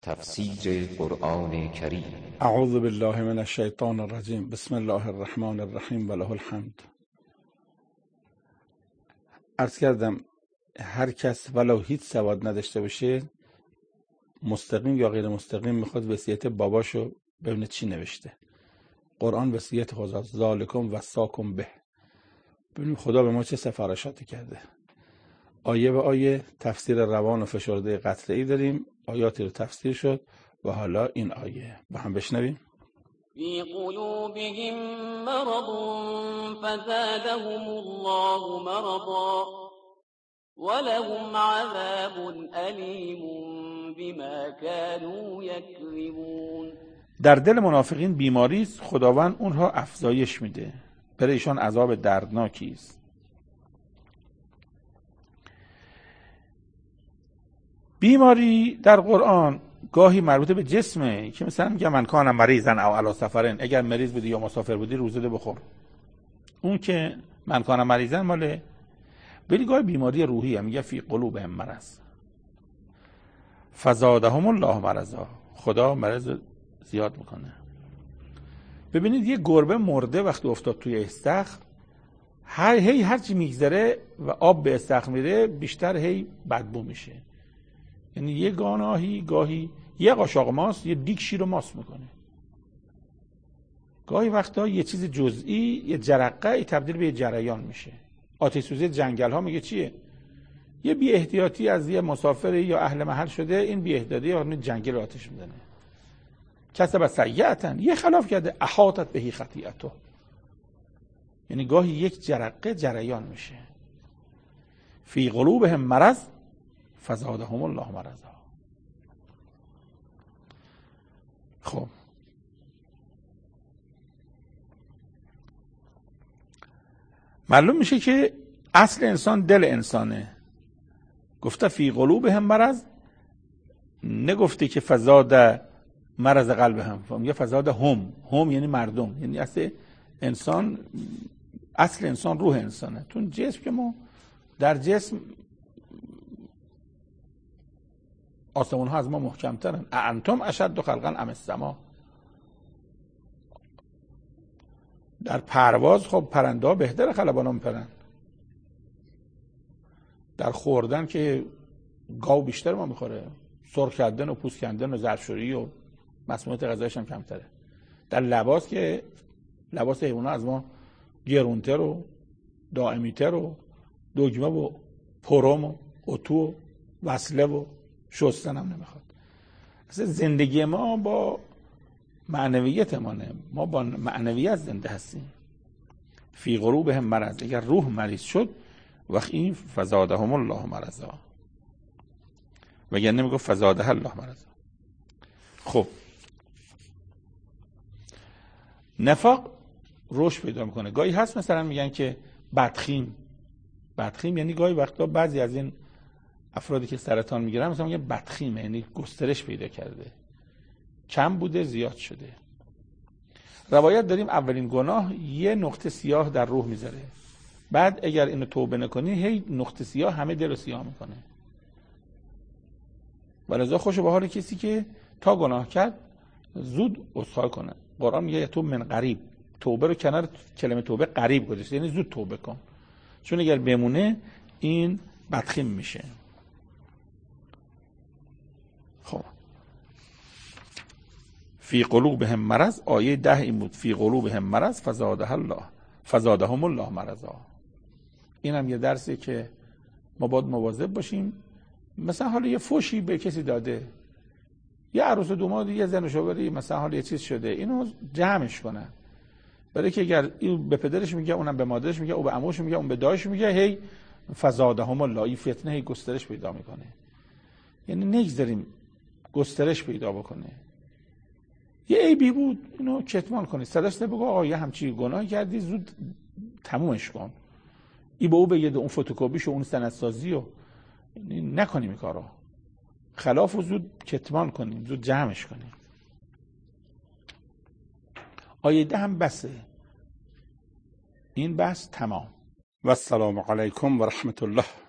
تفسیر قرآن کریم. اعوذ بالله من الشیطان الرجیم. بسم الله الرحمن الرحیم و له الحمد. عرض کردم هر کس ولو هیچ سواد نداشته باشه، مستقیم یا غیر مستقیم میخواد وصیت باباشو ببینه چی نوشته. قرآن وصیت خدا ذالکم وصاکم به. ببینیم خدا به ما چه سفارشاتی کرده. آیه به آیه تفسیر روان و فشرده قطعی داریم. آیاتی رو تفسیر شد و حالا این آیه با هم بشنویم. فی قلوبهم مرض فزادهم الله مرضا ولهم عذاب علیم بما كانوا یکذبون. در دل منافقین بیماری است، خداوند اونها افزایش میده، برای ایشان عذاب دردناکی است. بیماری در قرآن گاهی مربوط به جسمه که مثلا میگه من کان مریضن او علی سفرن، اگر مریض بودی یا مسافر بودی روزه بخور. اون که من کان مریضن ماله. ولی گاهی بیماری روحی هم میگه فی قلوبهم مرض فزادهم الله مرضا، خدا مرض زیاد میکنه. ببینید یه گربه مرده وقتی افتاد توی استخر، هرچی میگذره و آب به استخر میره بیشتر بدبو میشه. یعنی یه گاهی یه قاشق ماست یه دیگ شیر و ماست میکنه. گاهی وقتا یه چیز جزئی، یه جرقه تبدیل به یه جریان میشه. آتش سوزی جنگل ها میگه چیه؟ یه بی احتیاطی از یه مسافری یا اهل محل شده، این بی احتیاطی یا جنگل رو آتش میزنه. کسب سیئتا، یه خلاف کرده احاطت بهی خطیئته. یعنی گاهی یک جرقه جریان میشه. فی قلوبهم مرض فزادهم الله مرضا. خب معلوم میشه که اصل انسان دل انسانه. گفته فی قلوبهم مرض، نگفته که فزاد مرض قلبهم، میگه فزاد هم یعنی مردم، یعنی اصل انسان روح انسانه. تو جسم که ما در جسم آسمون ها از ما محکم ترن. انتم اشد خلقا ام السما. در پرواز خب پرنده ها بهتر خلبان ها میپرن. در خوردن که گاو بیشتر ما میخوره، سرخ کردن و پوست کندن و ظرفشویی و مسمومیت غذایش هم کمتره. در لباس که لباس حیوان ها از ما گرونتر و دائمیتر و دگمه و پرم و اتو و وصله و شستن هم نمیخواد. اصلا زندگی ما با معنویت ما با معنویت زنده هستیم. فی قلوبهم مرض، اگر روح مریض شد وقت این فزادهم الله مرضا، وگرنه میگه فزاده الله مرضا. خب نفاق رشد پیدا میکنه. گاهی هست مثلا میگن که بدخیم یعنی گاهی وقتا بعضی از این افرادی که سرطان میگیرن مثلا میگه بدخیمه، یعنی گسترش پیدا کرده، کم بوده زیاد شده. روایت داریم اولین گناه یه نقطه سیاه در روح میذاره، بعد اگر اینو توبه نکنی نقطه سیاه همه دل رو سیاه میکنه. ولذا خوشو به حال کسی که تا گناه کرد زود عذرخواهی کنه. قرآن میگه تو من قریب، توبه رو کنار کلمه توبه قریب گذاشته، یعنی زود توبه کن، چون اگر بمونه این بدخیم میشه. خب فی قلوبهم مرض، آیه 10 این بود فی قلوبهم مرض فزادهم الله مرضا. این هم یه درسی که ما باید مواظب باشیم. مثلا حالا یه فوشی به کسی داده، یه عروس و دوماد، یه زن و شوهری مثلا حالا یه چیز شده، اینو جمعش کنن، برای که اگر این به پدرش میگه اونم به مادرش میگه، او به عموش میگه اون به دایش میگه، فزادهم الله، این فتنه گسترش پیدا میکنه. یعنی نگذاریم گسترش پیدا بکنه. یه عیبی بود اینو کتمان کنید، صداش نبگو آقا یه همچی گناه کردی زود تمومش کن. ای به او بگه اون فتوکپیش و اون سندسازی و نکنیم این کارو. خلافو زود کتمان کنیم، زود جمعش کنیم. آیه 10 هم بسه. این بس تمام. و السلام علیکم و رحمت الله.